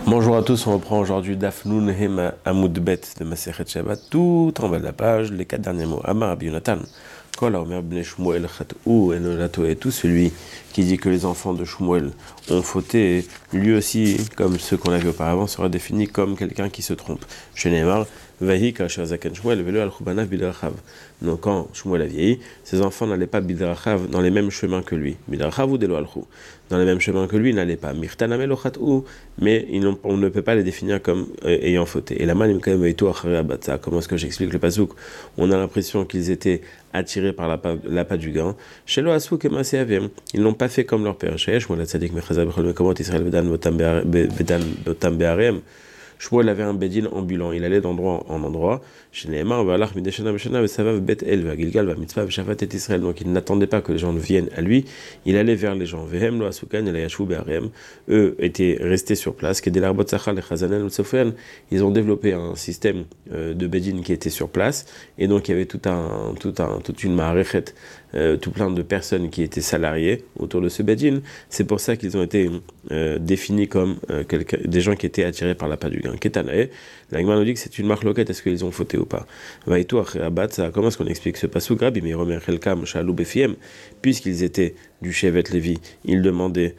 Bonjour à tous, on reprend aujourd'hui Daf Nun Hem Amoud Bet de Masechet Shabbat, tout en bas de la page, les 4 derniers mots. Amar Rabbi Yonatan, Kol HaOmer Bnei Shmuel Chat'u Eno Latoe, tout celui qui dit que les enfants de Shmuel ont fauté, lui aussi, comme ceux qu'on a vu auparavant, sera défini comme quelqu'un qui se trompe. Chez Neymar, Vahi Kasher Zaken Shmuel Velo Al Chubanav Bidrachav. Donc quand Shmuel a vieilli, ses enfants n'allaient pas Bidrachav dans les mêmes chemins que lui. Bidrachav ou Delo Alchou. Dans les mêmes chemins que lui, ils n'allaient pas. Mirtanamel Ochat'u, mais on ne peut pas les définir comme ayant fauté. Et la manim quand même comment est-ce que j'explique le pasouk? On a l'impression qu'ils étaient attirés par l'appât du gain. Shelo Asuk et Maseavim, ils n'ont pas fait comme leur père. Sheyesh Mola Tzadik Mechaza Bechol Mekomot Israël Vedan Botam Be'arem. Shmuel avait un bedin ambulant, il allait d'endroit en endroit. Chez Nehemar, Valach Mideshana Beshana Vesavav Bet El Vagilgal Vamitzvah Veshafat et Israël. Donc il n'attendait pas que les gens viennent à lui, il allait vers les gens. Vehem Lo Asukan El Yashu Be'arem. Eux étaient restés sur place. Kedel Arbot Sachal et Chazanen Sofian. Ils ont développé un système de bedin qui était sur place, et donc il y avait toute une maréchet, tout plein de personnes qui étaient salariées autour de ce bedin. C'est pour ça qu'ils ont été définis comme des gens qui étaient attirés par l'appât du gain. Ketanae, la Gemara nous dit que c'est une marque loquette, est-ce qu'ils ont fauté ou pas? Vaïtou Abat, comment est-ce qu'on explique ce pasuk? Rabbi Meir Chelkam Shalou Befiem, puisqu'ils étaient du Shevet Lévi, ils demandaient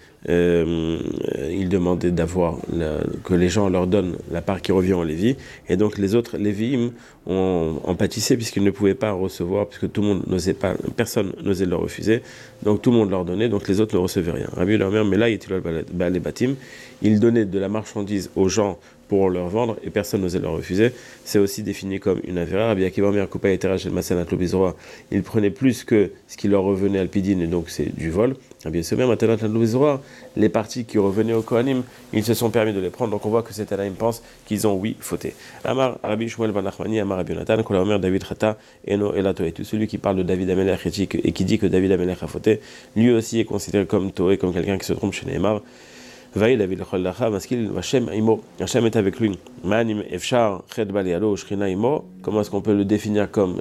d'avoir que les gens leur donnent la part qui revient en Lévi, et donc les autres Lévi'im ont pâtissé puisqu'ils ne pouvaient pas recevoir, puisque tout le monde n'osait pas, personne n'osait leur refuser, donc tout le monde leur donnait, donc les autres ne recevaient rien. Rabbi leur mère, mais là, il donnait de la marchandise aux gens pour leur vendre, et personne n'osait leur refuser. C'est aussi défini comme une avéra. Rabbi Akiva Omer Kupa et Terach El Masen Atlo Bizroa, ils prenaient plus que ce qui leur revenait à Alpidine, et donc c'est du vol. Rabbi Yosomer Matenat Atlo Bizroa, les parties qui revenaient au Kohanim, ils se sont permis de les prendre, donc on voit que ces Tanaïm pensent qu'ils ont, oui, fauté. Amar Rabbi Shmuel Ben Nachmani, Amar Rabbi Yonatan, Kol HaOmer David Chata, Eno Elatoe, tout celui qui parle de David Amelech et qui dit que David Amelech a fauté, lui aussi est considéré comme Toé, comme quelqu'un qui se trompe chez Neymar. Vaï David Lechol Lacha, Maskil Vashem Imo, Hashem est avec lui. Manim Efshar Chet Balialo Shrina Imo, comment est-ce qu'on peut le définir comme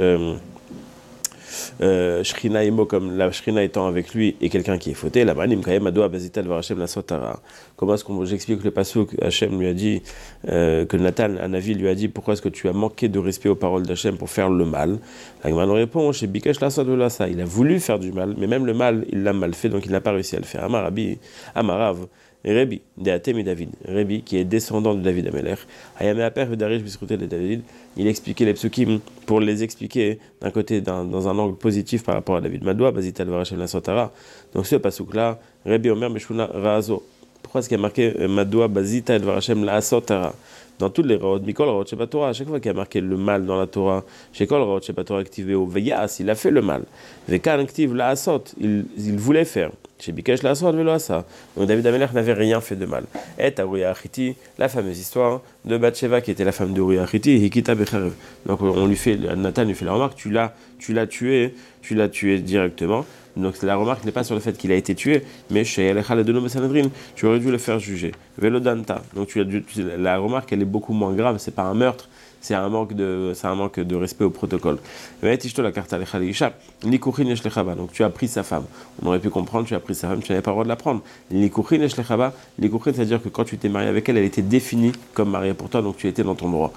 Shrina Imo, comme la Shrina étant avec lui et quelqu'un qui est fauté? La Manim Kaem Adoa Bazital Varachem La Sotara. Comment est-ce qu'on j'explique le passouk? Hashem lui a dit que Nathan, Anavi lui a dit, pourquoi est-ce que tu as manqué de respect aux paroles d'Hashem pour faire le mal? La Gemara répond, chez Bikesh La Sotara, il a voulu faire du mal, mais même le mal, il l'a mal fait, donc il n'a pas réussi à le faire. Amarav. Rebi, Deatem David, Rebi, qui est descendant de David Amelech, Ayame Aper Vedarish Bisrouté de David, il expliquait les psukim pour les expliquer d'un côté, dans un angle positif par rapport à David. Madoua, Bazital Varachem La Sotara. Donc ce pasouk-là, Rebi Omer Meshuna Razo. Pourquoi est-ce qu'il y a marqué Madoua, Bazital Varachem La Sotara? Dans toutes les routes, Mikol Rot Sheba Torah, à chaque fois qu'il y a marqué le mal dans la Torah, Shekol Rot Sheba Torah activé au Veyas, il a fait le mal. Vekan active la Asot, il voulait faire. Chez Bikesh la Asot Velo Asa. Donc David Amelech n'avait rien fait de mal. Et à Uriah Achiti, la fameuse histoire de Bathsheba qui était la femme de Uriah Achiti, Hikita Becharev. Donc Nathan lui fait la remarque, tu l'as tué directement. Donc la remarque n'est pas sur le fait qu'il a été tué, mais chez tu aurais dû le faire juger. Velodanta. Donc la remarque elle est beaucoup moins grave, c'est pas un meurtre, c'est un manque de respect au protocole. Donc tu as pris sa femme. On aurait pu comprendre, tu as pris sa femme, tu n'avais pas le droit de la prendre. C'est-à-dire que quand tu t'es marié avec elle, elle était définie comme mariée pour toi, donc tu étais dans ton droit.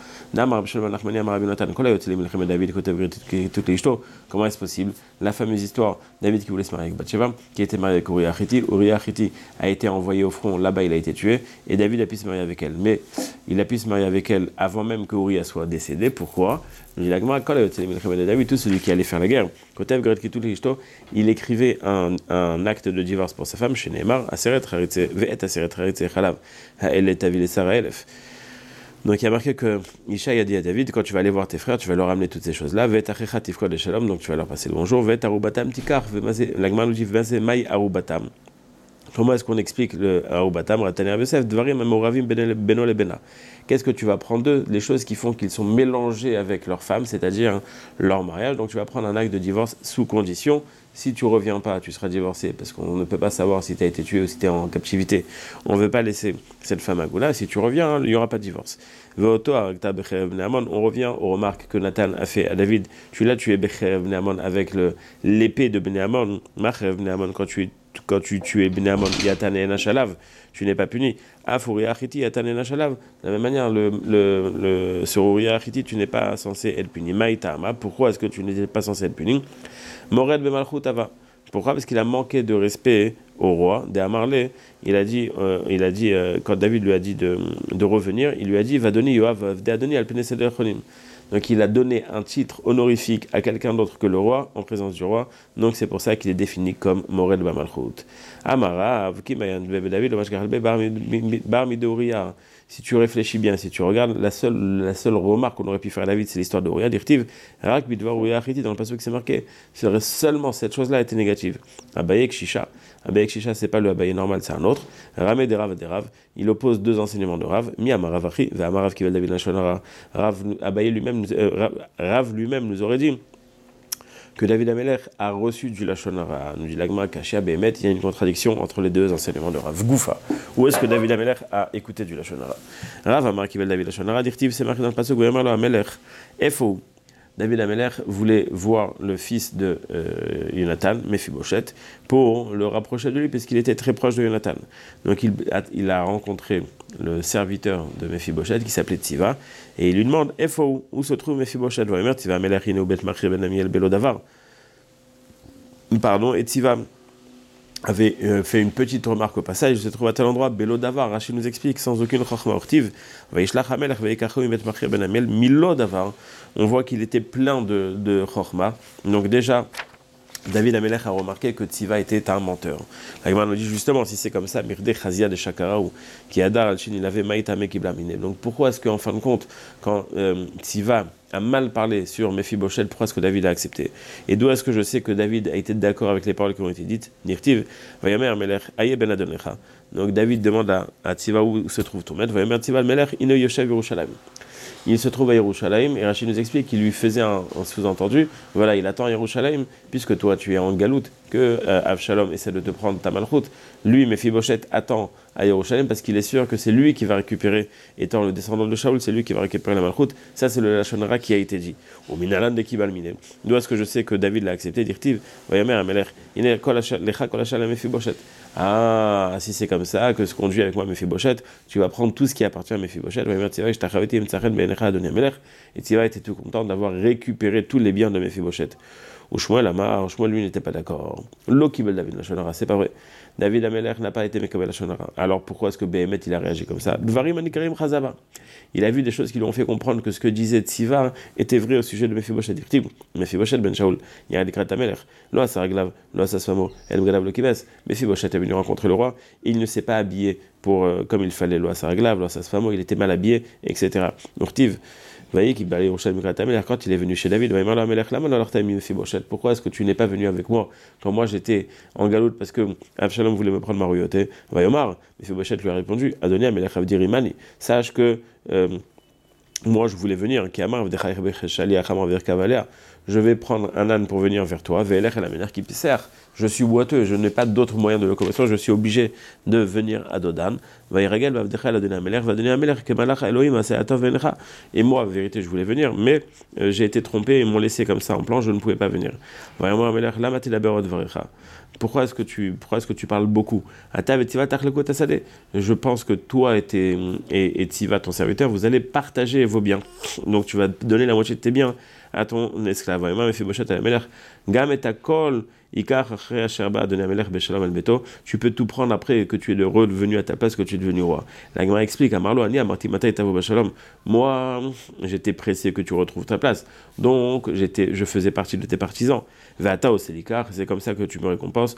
Comment est-ce possible? La fameuse histoire, David qui voulait se marier avec Bathsheba, qui était marié avec Uriah Achiti. Uriah Achiti a été envoyé au front, là-bas il a été tué, et David a pu se marier avec elle. Mais il a pu se marier avec elle avant même que Uriah soit décédé. Pourquoi? Il a David, tout celui qui allait faire la guerre, il écrivait un acte de divorce pour sa femme chez Neymar, donc il y a marqué que Ishaï a dit à David, quand tu vas aller voir tes frères, tu vas leur amener toutes ces choses-là, donc tu vas leur passer le bonjour, l'agma nous dit maï arubatam. Comment est-ce qu'on explique le arubatam? Qu'est-ce que tu vas prendre d'eux? Les choses qui font qu'ils sont mélangés avec leur femme, c'est-à-dire leur mariage. Donc tu vas prendre un acte de divorce sous condition. Si tu reviens pas, tu seras divorcé, parce qu'on ne peut pas savoir si tu as été tué ou si tu es en captivité. On ne veut pas laisser cette femme à Goula. Si tu reviens, il n'y aura pas de divorce. On revient aux remarques que Nathan a fait à David. Tu l'as tué avec l'épée de Benéamon, quand quand tu tues Bnei Ammon, Yatan et Nachalav, tu n'es pas puni. Af Uriah Achiti, Yatan et Nachalav. De la même manière, sur Uriah Achiti, tu n'es pas censé être puni. Maïtama, pourquoi est-ce que tu n'étais pas censé être puni? Mored Bemalchut Ava. Pourquoi? Parce qu'il a manqué de respect au roi. De Amarlé, il a dit, quand David lui a dit de revenir, il lui a dit, va donner Yoav, Adoni al Peneseder Chonim. Donc il a donné un titre honorifique à quelqu'un d'autre que le roi, en présence du roi. Donc c'est pour ça qu'il est défini comme Mored Bamalchut. Amara, David, Bar Midoriya. Si tu réfléchis bien, si tu regardes, la seule remarque qu'on aurait pu faire à David, c'est l'histoire de Uriah, d'Irtiv, Rak Bidvar Uriah Achiti, dans le passage qui c'est marqué. Seulement cette chose-là était négative. Abaye Kshisha. Abaye Kshisha, c'est pas le Abaye normal, c'est un autre. Ramé des Rav. Il oppose deux enseignements de Rav. Mi Amarav Achi, Ve Amarav Kivel David Lachonara. Abaye lui-même, Rav lui-même nous aurait dit que David Amelech a reçu du Lachon Hara. Nous dit l'Agma Kashia Behemet, il y a une contradiction entre les deux enseignements de Rav Goufa. Où est-ce que David Amelech a écouté du Lachon Hara? Rav Amar Kivel David Lachon Hara, Dirtiv, c'est marqué dans le passage où Yamar Amelech, Efo. David Amelech voulait voir le fils de Jonathan, Mephibosheth, pour le rapprocher de lui, parce qu'il était très proche de Jonathan. Donc il a rencontré le serviteur de Mephibosheth, qui s'appelait Tziva, et il lui demande, Efo, où se trouve Mephibosheth? Tziva Amelech, Inou Bet Machri Ben Amiel Belo Davar. Pardon, et Tziva avait fait une petite remarque au passage, il se trouve à tel endroit, Belo Davar. Rachid nous explique sans aucune chachma ortiv, Milo Davar. On voit qu'il était plein de chachma. Donc déjà, David Amelech a remarqué que Tziva était un menteur. La Gemara nous dit justement, si c'est comme ça, Mirde Chazia de Shakaraou, qui Adar al-Shin, il avait Maïtame Kiblamine. Donc pourquoi est-ce qu'en fin de compte, quand Tziva a mal parlé sur Mephibosheth, pourquoi est-ce que David a accepté? Et d'où est-ce que je sais que David a été d'accord avec les paroles qui ont été dites? Nirtiv, Vayamer Amelech, Aye Ben Adonlecha. Donc David demande à Tziva où se trouve ton maître. Vayamer Tziva Amelech, Ino Yoshev Yerushalayim. Il se trouve à Yerushalayim, et Rachid nous explique qu'il lui faisait un sous-entendu, voilà, il attend Yerushalayim, puisque toi tu es en galoute, que Avshalom essaie de te prendre ta malchoute. Lui, Mephibosheth, attend à Yerushalayim, parce qu'il est sûr que c'est lui qui va récupérer, étant le descendant de Shaoul, c'est lui qui va récupérer la malchoute. Ça, c'est le Lachon Hara qui a été dit. Au Minalan de Kibal Mine. D'où est-ce que je sais que David l'a accepté? Dirtiv, Vayamer Amelech, Ine Lecha Kolachal Mephibosheth. Ah, si c'est comme ça que se conduit avec moi Mephibosheth, tu vas prendre tout ce qui appartient à Mephibosheth. Et Tziva était tout content d'avoir récupéré tous les biens de Mephibosheth. Ou Shmuel Amar, Shmuel lui n'était pas d'accord. Lo Kibel David Lachon Hara, c'est pas vrai. David Amelech n'a pas été Mekabel Lachon Hara. Alors pourquoi est-ce que Behemet il a réagi comme ça? Dvarim Anikarim Chazava. Il a vu des choses qui lui ont fait comprendre que ce que disait Tziva était vrai au sujet de Mephibosheth. Mephibosheth ben Shaoul, il y a un décret Amelech. Lo Asaraglav, Lo Asasfamo, El Gadav Lo Kibes. Mephibosheth est venu rencontrer le roi. Il ne s'est pas habillé comme il fallait. Lo Asaraglav, Lo Asasfamo, il était mal habillé, etc. Urtiv. Vous voyez qu'il allait au quand il est venu chez David, pourquoi est-ce que tu n'es pas venu avec moi quand moi j'étais en galoute parce que Avshalom voulait me prendre ma royauté? Vayomar, Mephibosheth lui a répondu, Adonia Amelech Avdir Imani, sache que moi je voulais venir, je vais prendre un âne pour venir vers toi, je suis boiteux, je n'ai pas d'autre moyen de locomotion, je suis obligé de venir à Dodan. Et moi, en vérité, je voulais venir, mais j'ai été trompé, ils m'ont laissé comme ça en plan, je ne pouvais pas venir. Pourquoi est-ce que tu parles beaucoup? Je pense que toi et Tziva, ton serviteur, vous allez partager vos biens. Donc tu vas donner la moitié de tes biens à ton esclave. Tu peux tout prendre après que tu es revenu à ta place, que tu es devenu roi. La Gemara explique à Marlo, moi, j'étais pressé que tu retrouves ta place. Donc, je faisais partie de tes partisans. C'est comme ça que tu me récompenses.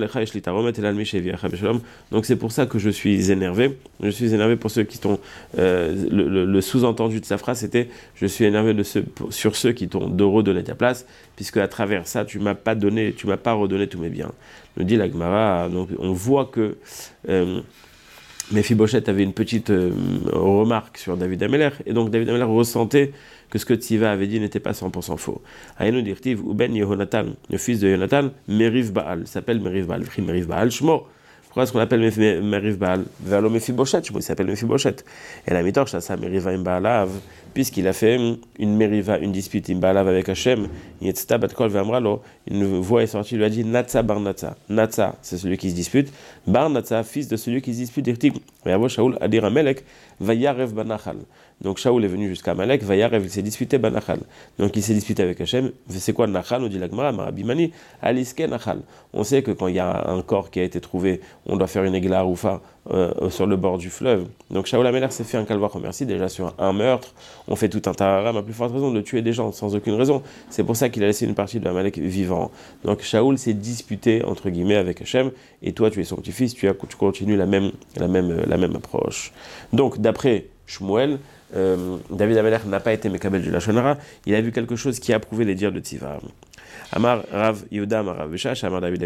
Donc, c'est pour ça que je suis énervé. Je suis énervé pour ceux qui t'ont. Le sous-entendu de sa phrase, c'était je suis énervé sur ceux qui t'ont redonné ta place, puisque à travers ça, tu m'as pas redonné tous mes biens. Nous dit la Gemara, donc on voit que Mephibosheth avait une petite remarque sur David Amelech, et donc David Amelech ressentait que ce que Tziva avait dit n'était pas 100% faux. Aïnou dirtiv, Uben Yehonatan, le fils de Jonathan, Meriv Baal, s'appelle Meriv Baal, Meriv Baal Shmo. Pourquoi est-ce qu'on appelle Meriv Baal? Valo Mephiboshet, il s'appelle Mephiboshet. Et la mitor, ça Meriva Imbaalav, puisqu'il a fait une Meriva, une dispute, Imbaalav avec Hachem, Yetzta Batkol Vamralo, une voix est sortie, il lui a dit Natsa Bar Natsa. Natsa, c'est celui qui se dispute. Bar Natsa, fils de celui qui se dispute, dit Vayavo Shaoul Adir Amelek, Vayarev Banachal. Donc Shaoul est venu jusqu'à Amalek, Vayarev, il s'est disputé Banachal. Donc il s'est disputé avec Hachem. C'est quoi Nachal? On dit l'Agmara, Marabimani, Aliske Nachal. On sait que quand il y a un corps qui a été trouvé, on doit faire une égla roufa sur le bord du fleuve. Donc Shaoul Amelech s'est fait un calvaire remercie déjà sur un meurtre. On fait tout un tararam, à plus forte raison de tuer des gens sans aucune raison. C'est pour ça qu'il a laissé une partie de Amalek vivant. Donc Shaoul s'est disputé entre guillemets avec Hachem. Et toi, tu es son petit-fils, tu continues la même approche. Donc d'après Shmuel, David Amelech n'a pas été Mekabel du Lashon Hara. Il a vu quelque chose qui a prouvé les dires de Tziva. Amar Rav Yehuda Amar Rav Beshash Amar David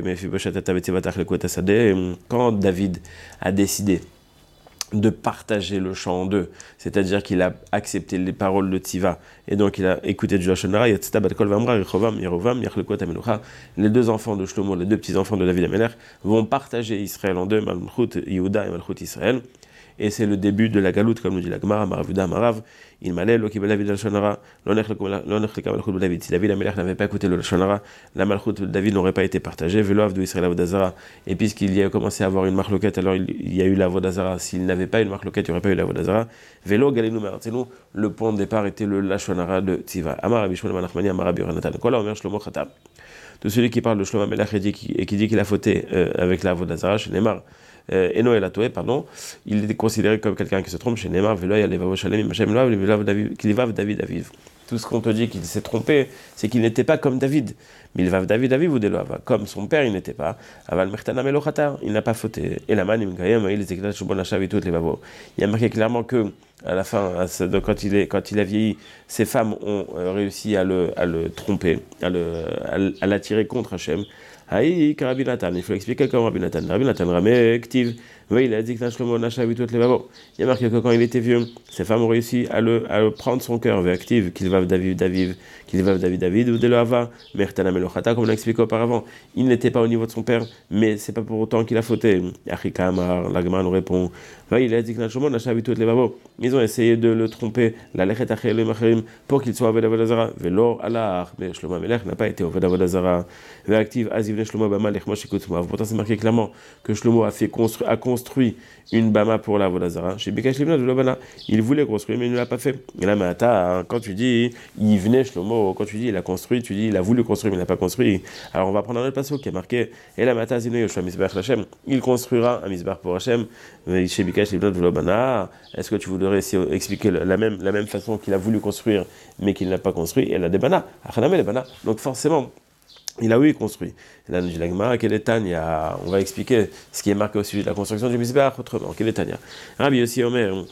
quand David a décidé de partager le champ en deux, c'est-à-dire qu'il a accepté les paroles de Tziva et donc il a écouté du Lashon Hara, les deux enfants de Shlomo, les deux petits-enfants de David Amelech vont partager Israël en deux, Malchut Yehuda et Malchut Israël. Et c'est le début de la galoute, comme nous dit la Gemara, Maravuda, Marav, il m'allait, Loki David al-Lashon Hara, David. Si David Amelech n'avait pas écouté le Lashon Hara, la Malchut de David n'aurait pas été partagée, Velo Avdu Israël Avodazara. Et puisqu'il y a commencé à avoir une marloquette, alors il y a eu la Avodazara. S'il n'avait pas une marloquette, il n'y aurait pas eu la Avodazara. Velo Galinu Martenu, le point de départ était le Lashon Hara de Tziva. Amar Abishon Manachmani, Amar Abiyonatan. Kola Omer Shlomo Khatam. De celui qui parle de Shlomo Amelech et qui dit qu'il a fauté avec la Avodazara, chez Neymar. Eno El Atoé, pardon, il est considéré comme quelqu'un qui se trompe chez Neymar, David Aviv. Tout ce qu'on te dit qu'il s'est trompé, c'est qu'il n'était pas comme David. Milvav David Aviv ou Deloava, comme son père, il n'était pas. Aval Mertana Melochata, il n'a pas fauté. Et la man, il y a marqué clairement que, à la fin, quand il a vieilli, ses femmes ont réussi à le tromper, à l'attirer contre Hachem. Aïe, Rabbi Nathan, il faut expliquer comment Rabbi Nathan. Rabbi Nathan Ramé, Ktiv, oui, il a dit que Shlomo Nasha vit toutes les babos. Il y a marqué que quand il était vieux, ses femmes ont réussi à le prendre son cœur, vers Ktiv, qu'il va David, ou de l'Ava, Mertana Melochata, comme on l'a expliqué auparavant. Il n'était pas au niveau de son père, mais c'est pas pour autant qu'il a fauté. Achikamar, l'Agma nous répond, oui, il a dit que Shlomo Nasha vit toutes les babos. Ils ont essayé de le tromper, la Lechet Achel et Macherim, pour qu'il soit Oved Avodazara. Velo Allah, mais Shlomo Amelech n'a pas été Oved Avodazara. Vers Aziv Shlomo Bama Lechmo Shikutma. Pourtant, c'est marqué clairement que Shlomo a construit une Bama pour la Avodazara. Chez Bikash Libna de Lobana, il voulait construire, mais il ne l'a pas fait. Et là, mais quand tu dis il venait Shlomo, quand tu dis il a construit, tu dis il a voulu construire, mais il n'a pas construit. Alors, on va prendre un autre passage qui est marqué et la Mata Zino Yoshua Misbach Hashem. Il construira un Misbach pour Hashem. Chez Bikash Libna de Lobana, est-ce que tu voudrais expliquer la même façon qu'il a voulu construire, mais qu'il n'a pas construit? Et la Debana, donc forcément. Il a oui construit. Et là, nous dit la Gemara, on va expliquer ce qui est marqué au sujet de la construction du Mizbeach autrement. Keletania. Rabbi Yossi Omer,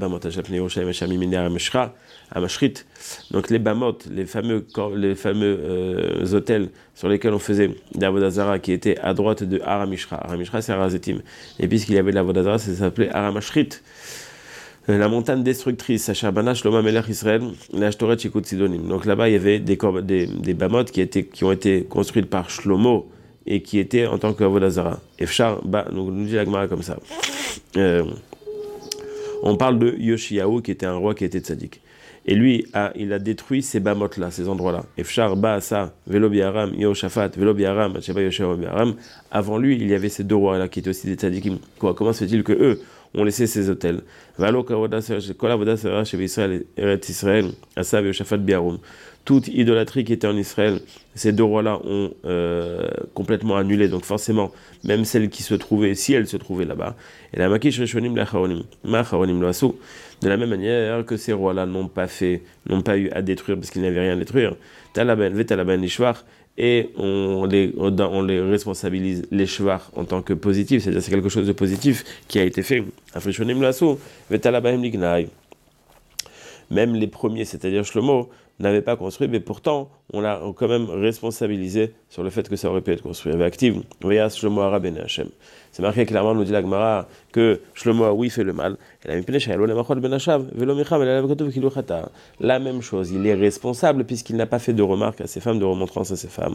donc les bamot, les fameux hôtels sur lesquels on faisait l'Avodazara qui étaient à droite de Aramishra. Aramishra, c'est Arazetim. Et puisqu'il y avait de l'Avodazara, ça s'appelait Aramashrit. La montagne destructrice, Sachabana, Shlomo Melech Israël, la Shtoret Shikut Sidonim. Donc là-bas, il y avait des bamot qui ont été construites par Shlomo et qui étaient en tant qu'Avodazara. Efshar, donc nous dit la Gemara comme ça. On parle de Yoshiyahu qui était un roi qui était tzaddik. Et lui, il a détruit ces bamotes-là, ces endroits-là. Efshar, Baasa, Velo Biaram, Yehoshaphat, Velo Biaram, Sheba Yoshewa Biaram. Avant lui, il y avait ces deux rois-là qui étaient aussi des tzaddikim. Comment se fait-il que eux ont laissé ces hôtels? Toute idolâtrie qui était en Israël, ces deux rois-là ont complètement annulé. Donc forcément, même celle qui se trouvait, si elle se trouvait là-bas, et la makish reshonim l'acharonim, ma'acharonim loasu, de la même manière que ces rois-là n'ont pas eu à détruire parce qu'ils n'avaient rien à détruire. Talaben, vetalaben lishvar, et on les responsabilise les shvar en tant que positif, c'est-à-dire c'est quelque chose de positif qui a été fait. Afrishonim loasu, vetalabahem lignai. Même les premiers, c'est-à-dire Shlomo, n'avait pas construit, mais pourtant, on l'a quand même responsabilisé sur le fait que ça aurait pu être construit. Avec active, Shlomo Ara ben Hashem. C'est marqué clairement, nous dit la Gemara, que Shlomo, oui, fait le mal. La même chose, il est responsable puisqu'il n'a pas fait de remarques à ses femmes, de remontrance à ses femmes.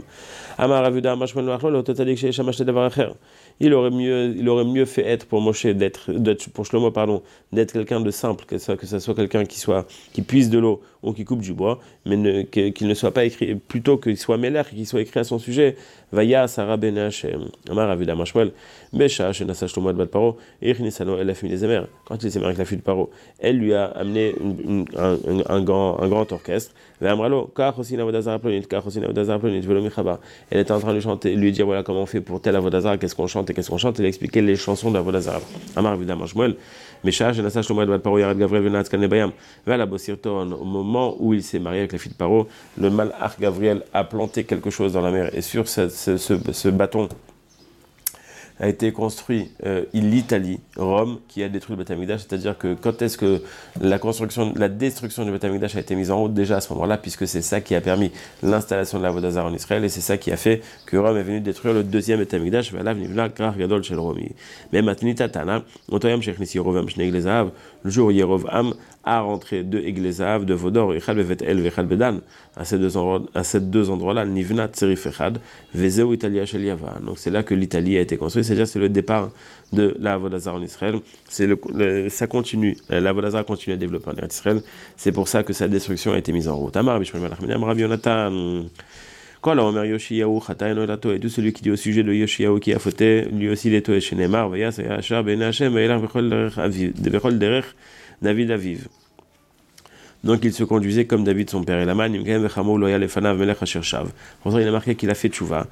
Il aurait mieux fait être pour Moshe, pour Shlomo, d'être quelqu'un de simple, que ce soit quelqu'un qui puise de l'eau ou qui coupe du bois, mais qu'il ne soit pas écrit, plutôt qu'il soit Melech, qu'il soit écrit à son sujet. Vaya Sarah ben Hashem, Amar Avida Mashmuel, Besha, Shenasa Shlomo Bat Paro, Irnisano Elef Milezemer. Quand il s'est marié avec la fille de Paro, elle lui a amené un grand orchestre. Elle était en train de chanter, lui dire voilà comment on fait pour tel Avodazar, qu'est-ce qu'on chante et qu'est-ce qu'on chante. Elle expliquait les chansons de Avodazar. Amar Avida Mashmuel, Besha, Shenasa Shlomo Bat Paro, Yared Gabriel Venat Kanebayam. Au moment où il s'est marié avec la fille de Paro, le malach Gabriel a planté quelque chose dans la mer, et sur ce bâton a été construit l'Italie, Rome, qui a détruit le Beth Amikdash, c'est-à-dire que quand est-ce que la destruction du Beth Amikdash a été mise en route, déjà à ce moment-là, puisque c'est ça qui a permis l'installation de la Avodah Zarah en Israël, et c'est ça qui a fait que Rome est venu détruire le deuxième Beth Amikdash, mais Matnita Tana, le jour où Yerovam a rentré deux Eglezav, de Vodor, Echad Bevet El, Vechad Bedan, à ces deux endroits-là, Nivna Tzerif Echad, Vezeu Italia Shel Yava. Donc c'est là que l'Italie a été construite, c'est-à-dire c'est le départ de la Avodah Zarah en Israël. Ça continue, la Avodah Zarah continue à développer en Israël. C'est pour ça que sa destruction a été mise en route. Amar Bishmel Malachminam Rabbi Yonatan. Quand la Omer Yoshiyahu Chataïno Elato, et tout celui qui dit au sujet de Yoshiyahu qui a fauté, lui aussi il est toé chez Neymar, Vayas Yashar Ben Hashem, Vayelach Bechol Derech David Aviv. Donc il se conduisait comme David son père. Et Laman, il a marqué qu'il a fait tchouva.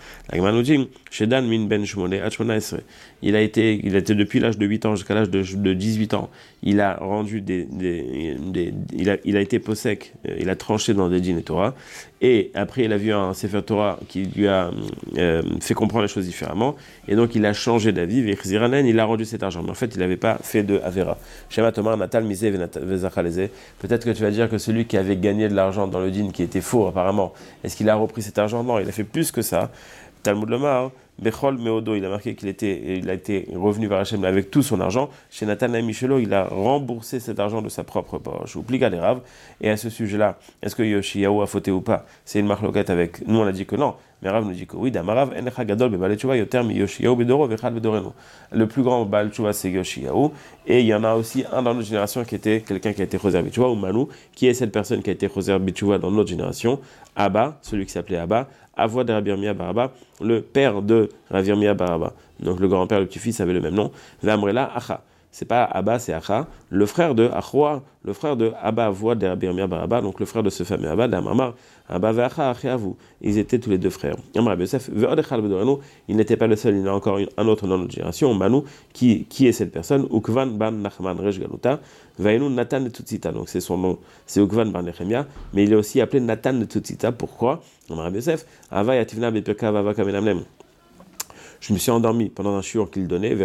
Il a été depuis l'âge de 8 ans jusqu'à l'âge de 18 ans. Il a rendu il a été possèque, il a tranché dans des dînes et Torah. Et après, il a vu un Sefer Torah qui lui a fait comprendre les choses différemment. Et donc, il a changé d'avis. Il a rendu cet argent. Mais en fait, il n'avait pas fait de Avera. Shema Tomar, Natal, Misé, Vezachaleze. Peut-être que tu vas dire que celui qui avait gagné de l'argent dans le dîne, qui était faux apparemment, est-ce qu'il a repris cet argent? Non, il a fait plus que ça. Talmud Lomar, Bechol Meodo, il a marqué qu'il a été revenu vers Hachem avec tout son argent. Chez Nathan Michelo, il a remboursé cet argent de sa propre poche. Oublie Galerav. Et à ce sujet-là, est-ce que Yoshiyahu a fauté ou pas? C'est une marloquette avec. Nous, on a dit que non. Mais Rav nous dit que oui. Damarav Encha Gadol Bebale Tshuva Yoter Mi Yoshiyahu Bedoro Vechad Bedoreno. Le plus grand Baal Tshuva, c'est Yoshiyahu. Et il y en a aussi un dans notre génération qui était quelqu'un qui a été Choser B'Tshuva, ou Manu, qui est cette personne qui a été Choser B'Tshuva dans notre génération. Abba, celui qui s'appelait Abba. Avoua de Rabbi Yirmiyah bar Abba, le père de Rabbi Yirmiyah bar Abba. Donc le grand-père et le petit-fils avaient le même nom. V'amrela Acha. C'est pas Abba, c'est Acha. Le frère de Achoua, le frère de Abba Avoua de Rabbi Yirmiyah bar Abba, donc le frère de ce fameux Abba, d'Amamar, Abba ve'Acha Achiavu. Ils étaient tous les deux frères. Amar Yosef, ve'odechal bedorenu, il n'était pas le seul, il y en a encore un autre dans notre génération, Manu, qui est cette personne, Ukvan ban Nachman Rej Galuta, Vainu Nathan de Tutsita, donc c'est son nom, c'est Ukvan ban Nechemia, mais il est aussi appelé Nathan de Tutsita. Pourquoi? Amar Yosef, Ava Yativna Bepirka Vava Kamenamnem. Je me suis endormi pendant un shiur qu'il donnait,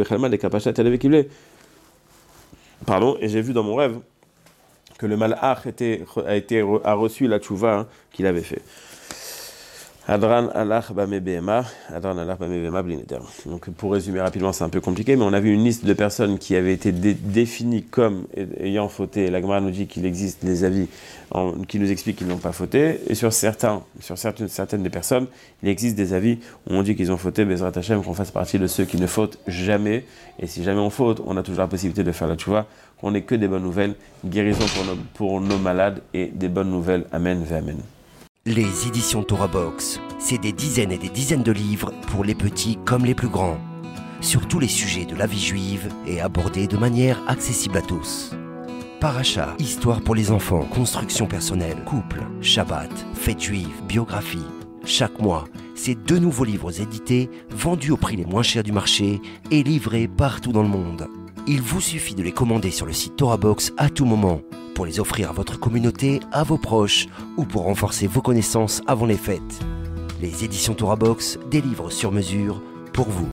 pardon, et j'ai vu dans mon rêve que le malach a reçu la tchouva qu'il avait fait. Adran alach bame behema blineder. Donc pour résumer rapidement, c'est un peu compliqué, mais on a vu une liste de personnes qui avaient été définies comme ayant fauté. La Gemara nous dit qu'il existe des avis qui nous expliquent qu'ils n'ont pas fauté, et sur certaines des personnes, il existe des avis où on dit qu'ils ont fauté, Bezrat Hashem, qu'on fasse partie de ceux qui ne fautent jamais, et si jamais on faute, on a toujours la possibilité de faire la tchouva, qu'on n'ait que des bonnes nouvelles, guérison pour nos malades, et des bonnes nouvelles. Amen, ve amen. Les éditions Torah Box, c'est des dizaines et des dizaines de livres pour les petits comme les plus grands, sur tous les sujets de la vie juive et abordés de manière accessible à tous. Paracha, histoire pour les enfants, construction personnelle, couple, Shabbat, fête juive, biographie. Chaque mois, c'est 2 nouveaux livres édités, vendus au prix les moins chers du marché et livrés partout dans le monde. Il vous suffit de les commander sur le site Torah Box à tout moment, pour les offrir à votre communauté, à vos proches, ou pour renforcer vos connaissances avant les fêtes. Les éditions Torah Box, des livres sur mesure pour vous.